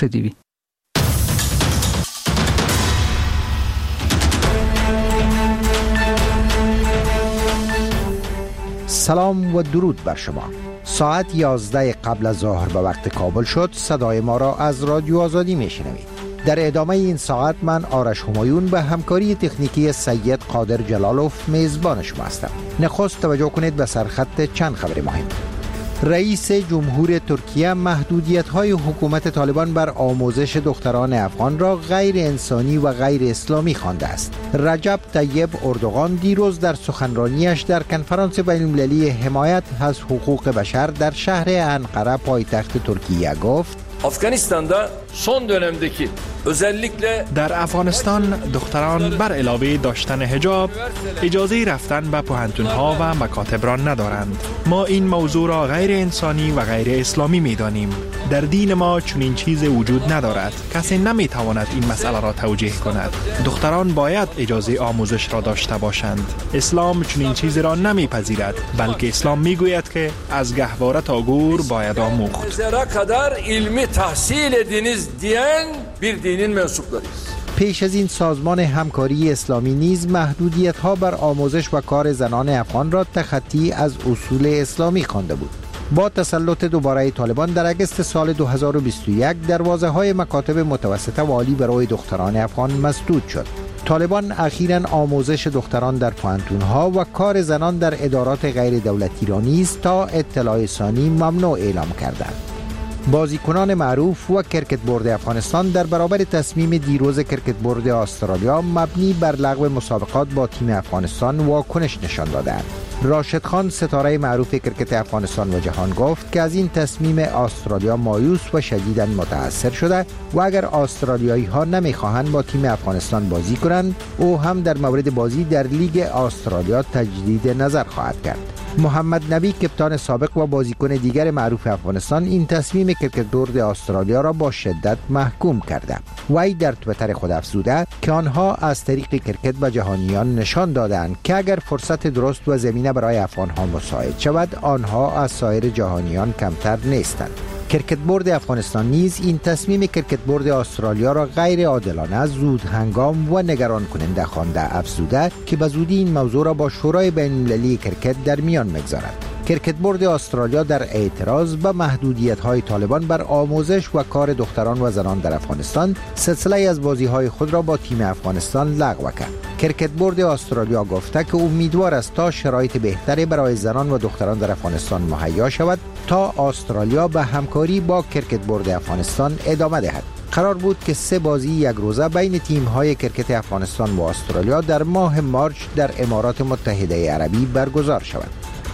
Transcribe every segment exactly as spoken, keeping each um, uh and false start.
تیوی. سلام و درود بر شما. ساعت یازده قبل از ظهر به وقت کابل شد. صدای ما را از رادیو آزادی میشنوید. در ادامه این ساعت من آرش همایون به همکاری تکنیکی سید قادر جلالوف میزبان شما هستم. نخست توجه کنید به سرخط چند خبر مهم. رئیس جمهور ترکیه محدودیت‌های حکومت طالبان بر آموزش دختران افغان را غیر انسانی و غیر اسلامی خوانده است. رجب طیب اردوغان دیروز در سخنرانیش در کنفرانس بین‌المللی حمایت از حقوق بشر در شهر انقره پایتخت ترکیه گفت: Afganistan'da son dönemdeki özellikle در افغانستان دختران بر علاوه داشتن حجاب اجازه رفتن به پوهنتون‌ها و مکاتب را ندارند. ما این موضوع را غیر انسانی و غیر اسلامی می‌دانیم. در دین ما چنین چیزی وجود ندارد. کسی نمی‌تواند این مسئله را توجیه کند. دختران باید اجازه آموزش را داشته باشند. اسلام چنین چیزی را نمی‌پذیرد، بلکه اسلام می‌گوید که از گهواره تا گور باید آموخت. tahsil ediniz diyen bir dinin mensuplarıyız. پیش از این سازمان همکاری اسلامی نیز محدودیت‌ها بر آموزش و کار زنان افغان را تخطی از اصول اسلامی خوانده بود. با تسلط دوباره طالبان در اگست سال دو هزار و بیست و یک دروازه‌های مکاتب متوسطه و عالی برای دختران افغان مسدود شد. طالبان اخیراً آموزش دختران در پوهنتون‌ها و کار زنان در ادارات غیر دولتی را نیز تا اطلاع ثانی ممنوع اعلام کردند. بازیکنان معروف و کرکت بورد افغانستان در برابر تصمیم دیروز کرکت بورد استرالیا مبنی بر لغو مسابقات با تیم افغانستان واکنش نشان دادند. راشد خان ستاره معروف کرکت افغانستان و جهان گفت که از این تصمیم استرالیا مایوس و شدیداً متأثر شده و اگر استرالیایی ها نمیخواهند با تیم افغانستان بازی کنند، او هم در مورد بازی در لیگ استرالیا تجدید نظر خواهد کرد. محمد نبی کپتان سابق و بازیکن دیگر معروف افغانستان این تصمیم کرکت بورد استرالیا را با شدت محکوم کرده. وی در توییتر خود افزوده که آنها از طریق کرکت به جهانیان نشان دادند که اگر فرصت درست و زمینه برای افغانها مساعد شود، آنها از سایر جهانیان کمتر نیستند. کرکت بورد افغانستان نیز این تصمیم کرکت بورد استرالیا را غیر عادلانه، زود هنگام و نگران کننده خوانده افزوده که به زودی این موضوع را با شورای بین‌المللی کرکت در میان می‌گذارد. کرکت بورد استرالیا در اعتراض به محدودیت‌های طالبان بر آموزش و کار دختران و زنان در افغانستان سلسله از بازی‌های خود را با تیم افغانستان لغو کرد. کرکت بورد استرالیا گفته که امیدوار است تا شرایط بهتری برای زنان و دختران در افغانستان مهیا شود تا استرالیا به همکاری با کرکت بورد افغانستان ادامه دهد. قرار بود که سه بازی یک روزه بین تیم‌های کرکت افغانستان و استرالیا در ماه مارچ در امارات متحده عربی برگزار شود.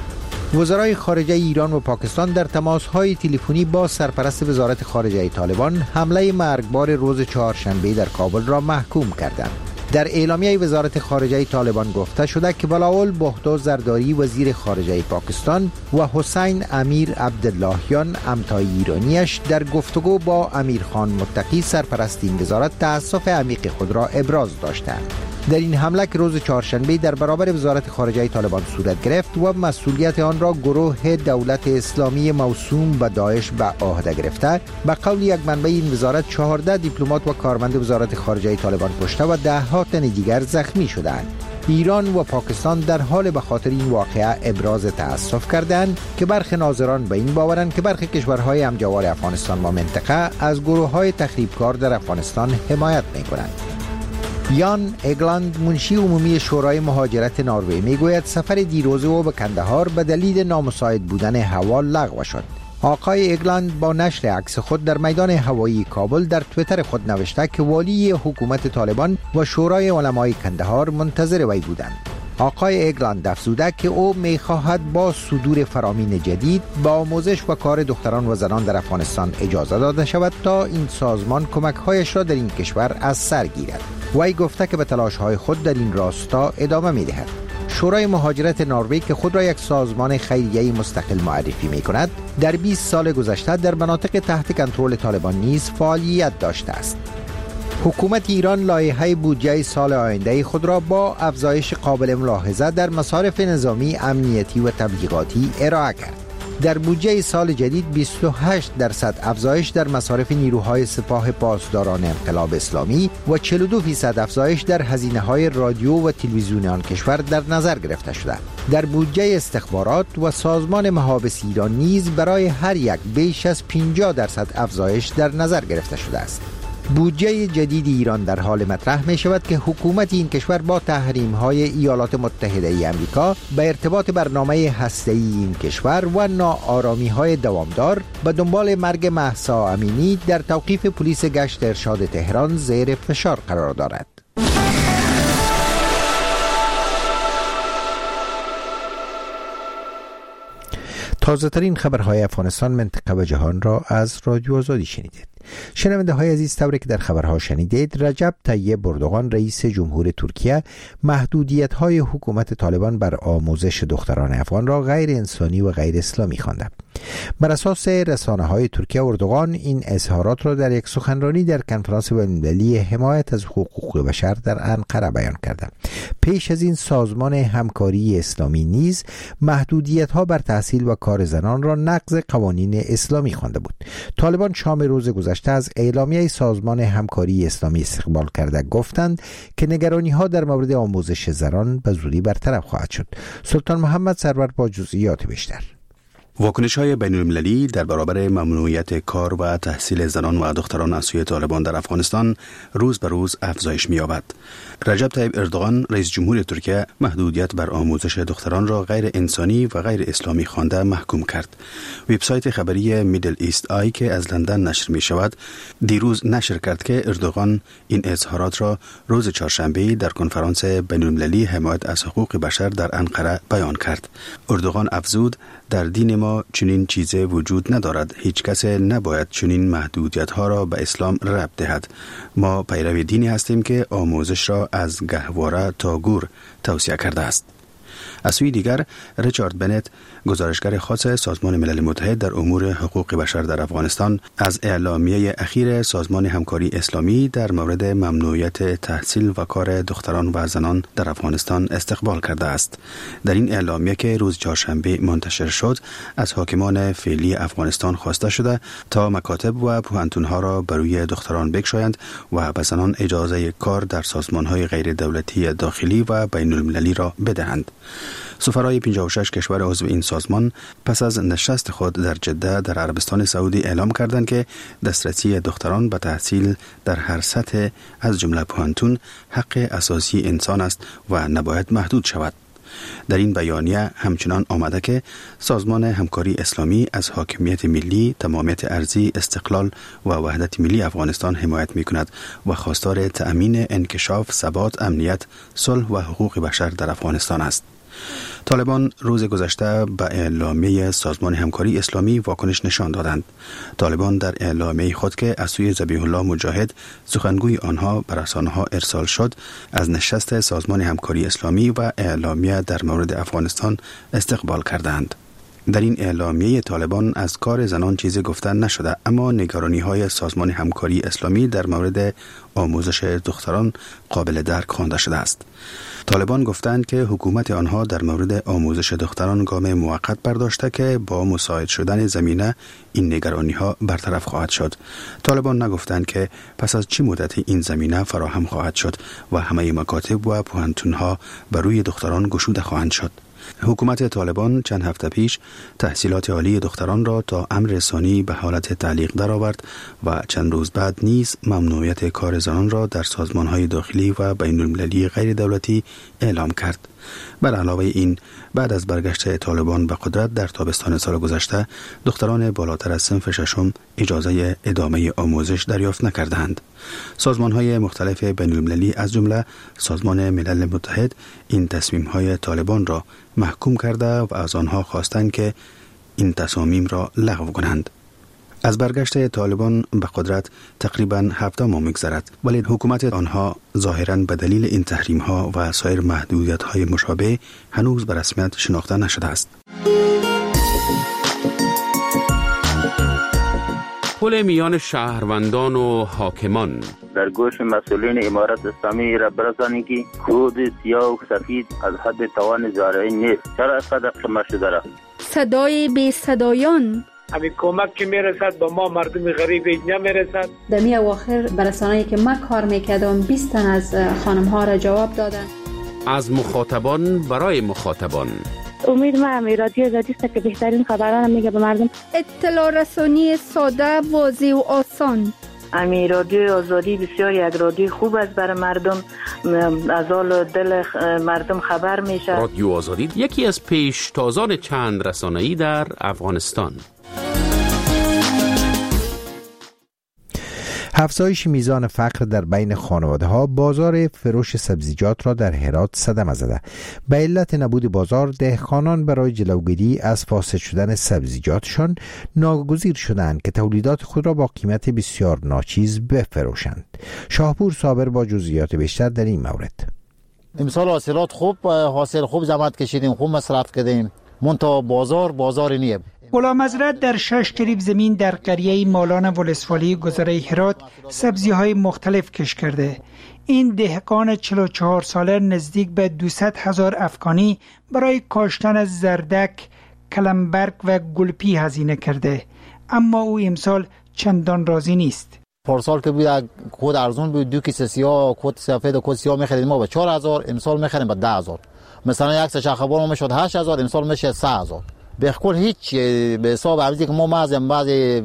وزرای خارجه ایران و پاکستان در تماس‌های تلفنی با سرپرست وزارت خارجه طالبان حمله مرگبار روز چهارشنبه در کابل را محکوم کردند. در اعلامیه وزارت خارجه طالبان گفته شده که بلاول بهدو زرداری وزیر خارجه پاکستان و حسین امیر عبداللهیان امتای ایرانیش در گفتگو با امیر خان متقی سرپرست این وزارت تأسف عمیق خود را ابراز داشتند. در این حمله که روز چهارشنبه در برابر وزارت خارجه طالبان صورت گرفت و مسئولیت آن را گروه دولت اسلامی موسوم به داعش به عهده گرفته، به قول یک منبع این وزارت چهارده دیپلمات و کارمند وزارت خارجه طالبان کشته و ده ها تن دیگر زخمی شدند. ایران و پاکستان در حال به خاطر این واقعه ابراز تأسف کردند که برخی ناظران به این باورند که برخی کشورهای همجوار افغانستان و منطقه از گروه‌های تخریبکار در افغانستان حمایت می‌کنند. یان اگلاند منشی عمومی شورای مهاجرت نروژ میگوید سفر دیروز او به کندهار به دلیل نامساعد بودن هوا لغو شد. آقای اگلاند با نشر عکس خود در میدان هوایی کابل در توییتر خود نوشته که والی حکومت طالبان و شورای علمای کندهار منتظر وی بودند. آقای اگلاند افزوده که او می‌خواهد با صدور فرامین جدید با آموزش و کار دختران و زنان در افغانستان اجازه داده شود تا این سازمان کمک‌هایش را در این کشور از سر گیرد. وی گفته که به تلاش‌های خود در این راستا ادامه می‌دهد. شورای مهاجرت نروژ که خود را یک سازمان خیریه‌ای مستقل معرفی می‌کند، در بیست سال گذشته در مناطق تحت کنترل طالبان نیز فعالیت داشته است. حکومت ایران لایحه بودجه سال آینده خود را با افزایش قابل ملاحظه در مصارف نظامی، امنیتی و تبلیغاتی ارائه کرد. در بودجه سال جدید بیست و هشت درصد افزایش در مصارف نیروهای سپاه پاسداران انقلاب اسلامی و چهل و دو درصد افزایش در هزینه‌های رادیو و تلویزیون آن کشور در نظر گرفته شده. در بودجه استخبارات و سازمان محابس ایران نیز برای هر یک بیش از پنجاه درصد افزایش در نظر گرفته شده است. بودجه جدید ایران در حال مطرح می شود که حکومت این کشور با تحریم های ایالات متحده ای آمریکا به ارتباط برنامه هسته‌ای این کشور و ناآرامی های دوامدار به دنبال مرگ مهسا امینی در توقیف پلیس گشت ارشاد تهران زیر فشار قرار دارد. تازه ترین خبرهای افغانستان، منطقه و جهان را از رادیو آزادی شنیدید. شنونده های عزیز، طوری که در خبرها شنیدید، رجب طیب اردوغان رئیس جمهور ترکیه محدودیت های حکومت طالبان بر آموزش دختران افغان را غیر انسانی و غیر اسلامی خوانده. بر اساس رسانه های ترکیه، اردوغان این اظهارات را در یک سخنرانی در کنفرانس بین‌المللی حمایت از حقوق بشر در انقره بیان کرده. پیش از این سازمان همکاری اسلامی نیز محدودیت ها بر تحصیل و کار زنان را نقض قوانین اسلامی خوانده بود. طالبان شام روز گذشته از اعلامیه سازمان همکاری اسلامی استقبال کرده گفتند که نگرانی ها در مورد آموزش زنان به زودی برطرف خواهد شد. سلطان محمد سرور با جزئیات بیشتر. واکنش‌های بین‌المللی در برابر ممنوعیت کار و تحصیل زنان و دختران از سوی طالبان در افغانستان روز به روز افزایش می‌یابد. رجب طیب اردوغان رئیس جمهور ترکیه محدودیت بر آموزش دختران را غیر انسانی و غیر اسلامی خوانده محکوم کرد. وبسایت خبری میدل ایست آی که از لندن نشر می‌شود، دیروز نشر کرد که اردوغان این اظهارات را روز چهارشنبه در کنفرانس بین‌المللی حمایت از حقوق بشر در انقره بیان کرد. اردوغان افزود: در دین ما چنین چیزی وجود ندارد. هیچ کس نباید چنین محدودیت ها را به اسلام ربط دهد. ما پیرو دینی هستیم که آموزش را از گهواره تا گور توصیه کرده است. از سوی دیگر، ریچارد بنت، گزارشگر خاص سازمان ملل متحد در امور حقوق بشر در افغانستان، از اعلامیه اخیر سازمان همکاری اسلامی در مورد ممنوعیت تحصیل و کار دختران و زنان در افغانستان استقبال کرده است. در این اعلامیه که روز چهارشنبه منتشر شد، از حاکمان فعلی افغانستان خواسته شده تا مکاتب و پوهنتون‌ها را بروی دختران بگشایند و به زنان اجازه کار در سازمان‌های غیر دولتی داخلی و بین‌المللی را بدهند. سفرای پنجاه و شش کشور عضو این سازمان پس از نشست خود در جده در عربستان سعودی اعلام کردند که دسترسی دختران به تحصیل در هر سطح از جمله پوهنتون حق اساسی انسان است و نباید محدود شود. در این بیانیه همچنان آمده که سازمان همکاری اسلامی از حاکمیت ملی، تمامیت ارضی، استقلال و وحدت ملی افغانستان حمایت می‌کند و خواستار تأمین انکشاف، ثبات، امنیت، صلح و حقوق بشر در افغانستان است. طالبان روز گذشته به اعلامیه سازمان همکاری اسلامی واکنش نشان دادند. طالبان در اعلامیه خود که از سوی ذبیح الله مجاهد، سخنگوی آنها، به رسانه‌ها ارسال شد، از نشست سازمان همکاری اسلامی و اعلامیه در مورد افغانستان استقبال کردند. در این اعلامیه طالبان از کار زنان چیزی گفتن نشده، اما نگرانی‌های سازمان همکاری اسلامی در مورد آموزش دختران قابل درک خوانده شده است. طالبان گفتند که حکومت آنها در مورد آموزش دختران گام موقت برداشته که با مساعد شدن زمینه این نگرانی‌ها برطرف خواهد شد. طالبان نگفتند که پس از چه مدتی این زمینه فراهم خواهد شد و همه مکاتب و پوهنتون‌ها بر روی دختران گشوده خواهند شد. حکومت طالبان چند هفته پیش تحصیلات عالی دختران را تا امر رسانی به حالت تعلیق درآورد و چند روز بعد نیز ممنوعیت کار زنان را در سازمان‌های داخلی و بین‌المللی غیر دولتی اعلام کرد. بر علاوه این، بعد از برگشت طالبان به قدرت در تابستان سال گذشته، دختران بالاتر از صنف ششم اجازه ادامه آموزش دریافت نکردند. سازمان‌های مختلف بین‌المللی از جمله سازمان ملل متحد این تصمیم‌های طالبان را محکوم کرده و از آنها خواستند که این تصامیم را لغو کنند. از برگشت طالبان به قدرت تقریباً هفته ماه می‌گذرد، ولی حکومت آنها ظاهراً به دلیل این تحریم‌ها و سایر محدودیت‌های مشابه هنوز به رسمیت شناخته نشده است. پل میان شهروندان و حاکمان در گوش مسئولین امارت اسلامی را برسانید که کود سیاه و سفید از حد توان زارعین نیست. چرا اینقدر قیمت شده را؟ صدای بی صدایان. همین کمک که میرسد با ما مردم غریب نمیرسد. در می اواخر برسانه‌ای که من کار میکردم بیست تن از خانم ها را جواب دادن. از مخاطبان برای مخاطبان. امید ما امی رادیو آزادی است که بهترین خبران میگه به مردم. اطلاع رسانی ساده، واضح و آسان. امی رادیو آزادی بسیار یک رادیو خوب است برای مردم، از حال دل مردم خبر میشه. رادیو آزادی یکی از پیشتازان چند رسانه‌ای در افغانستان. افزایش میزان فقر در بین خانواده‌ها بازار فروش سبزیجات را در هرات صدمه زده. به علت نبود بازار، دهقانان برای جلوگیری از فاسد شدن سبزیجاتشان ناگزیر شدند که تولیدات خود را با قیمت بسیار ناچیز بفروشند. شاهپور صابر با جزئیات بیشتر در این مورد. امسال حاصلات خوب حاصل خوب زحمت کشیدیم، خوب مصرف کردیم، منتها بازار بازار نیه. غلام حضرت در شش کریب زمین در قریه مالان ولسوالی گذره هرات سبزی های مختلف کش کرده. این دهقان چهل و چهار ساله نزدیک به دویست هزار افغانی برای کاشتن زردک، کلمبرگ و گلپی هزینه کرده، اما او امسال چندان راضی نیست. پارسال که بود کود ارزون بود، دو کیسه سیاه کود سفید و کود سیاه می‌خرید ما به چهار هزار، امسال می‌خریم به ده هزار. مثلا یک سه خبر میشد هشت هزار، امسال میشه سه هزار. به کل هیچ به حساب عوضی که ما مازم بعضی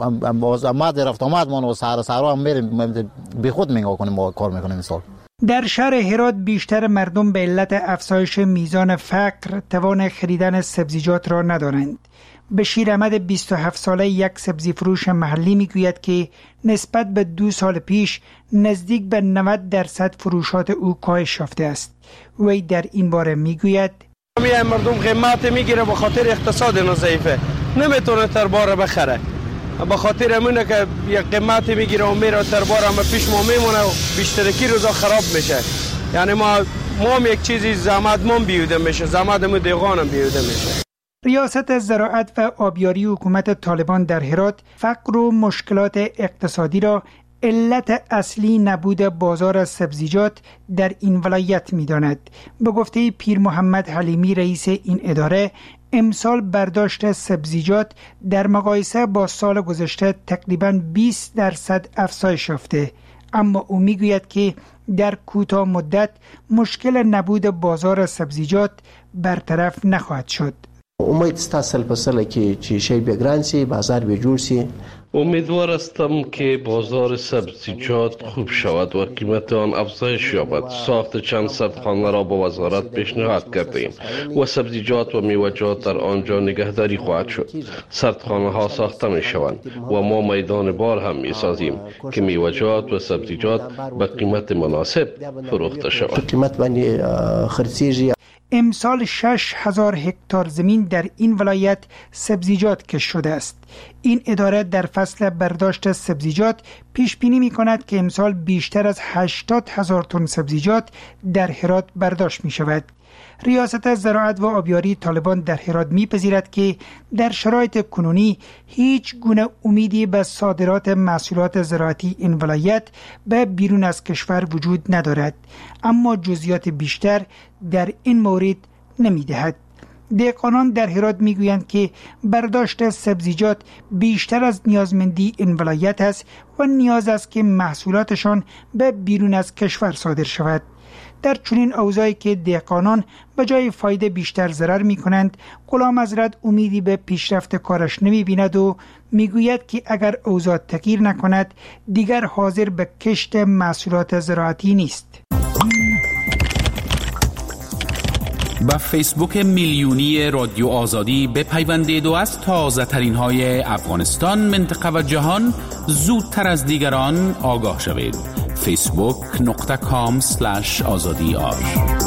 ماده رفت آمد ما و سر سر هم میریم به خود میگا کنیم ما کار میکنیم مثال. در شهر هرات بیشتر مردم به علت افزایش میزان فقر توان خریدن سبزیجات را ندارند. بشیر احمد بیست و هفت ساله یک سبزی فروش محلی میگوید که نسبت به دو سال پیش نزدیک به نود درصد فروشات او کاهش یافته است. وی در این باره میگوید میای مردم قیمت میگیره به خاطر اقتصاد ضعیفه، نمیتونه تربار بخره، به خاطر همونه که یک قیمت میگیره و میره تربار هم پیش ما میمونه و بیشترکی روزا خراب میشه. یعنی ما ما هم یک چیزی زحمت ما بیوده میشه، زحمت ما دیگان هم بیوده میشه. ریاست زراعت و آبیاری حکومت طالبان در هرات فقر و مشکلات اقتصادی را علت اصلی نبود بازار سبزیجات در این ولایت می داند. به گفته پیر محمد حلیمی رئیس این اداره، امسال برداشت سبزیجات در مقایسه با سال گذشته تقریباً بیست درصد افزایش یافته، اما او می گوید که در کوتاه مدت مشکل نبود بازار سبزیجات برطرف نخواهد شد. امید است سال په سال کې چې شی به ګران سي، بازار به جوړ سي. امیدوار هستم که بازار سبزیجات خوب شود و قیمت آن افزایش یابد. ساخت چند سردخانه را با وزارت پیشنهاد کردیم و سبزیجات و میوه‌جات در آنجا نگهداری خواهد شد. سردخانه ها ساخته می شوند و ما میدان بار هم می سازیم که میوه‌جات و سبزیجات به قیمت مناسب فروخته شود. قیمت باندې خرڅیږي. امسال شش هزار هکتار زمین در این ولایت سبزیجات کش شده است. این اداره در فصل برداشت سبزیجات پیش بینی می کند که امسال بیشتر از هشتاد هزار تن سبزیجات در هرات برداشت می شود. ریاست زراعت و آبیاری طالبان در هرات می‌پذیرد که در شرایط کنونی هیچ گونه امیدی به صادرات محصولات زراعتی این ولایت به بیرون از کشور وجود ندارد، اما جزئیات بیشتر در این مورد نمی‌دهد. دهقانان در هرات میگویند که برداشت سبزیجات بیشتر از نیازمندی این ولایت است و نیاز است که محصولاتشان به بیرون از کشور صادر شود. در چنین اوضاعی که دهقانان به جای فایده بیشتر ضرر می کنند، غلام حضرت امیدی به پیشرفت کارش نمی بیند و می گوید که اگر اوضاع تغییر نکند دیگر حاضر به کشت محصولات زراعتی نیست. با فیسبوک میلیونی رادیو آزادی بپیوندید و از تازه ترین های افغانستان، منطقه و جهان زودتر از دیگران آگاه شوید. فیسبوک نقطه کام سلش آزادی آر.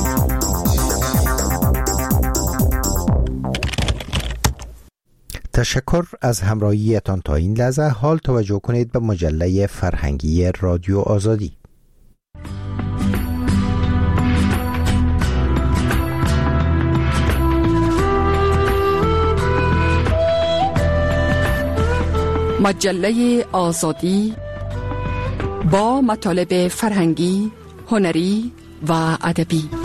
تشکر از همراهیتان. تا این لحظه حال توجه کنید به مجله فرهنگی رادیو آزادی. مجله آزادی با مطالب فرهنگی، هنری و ادبی.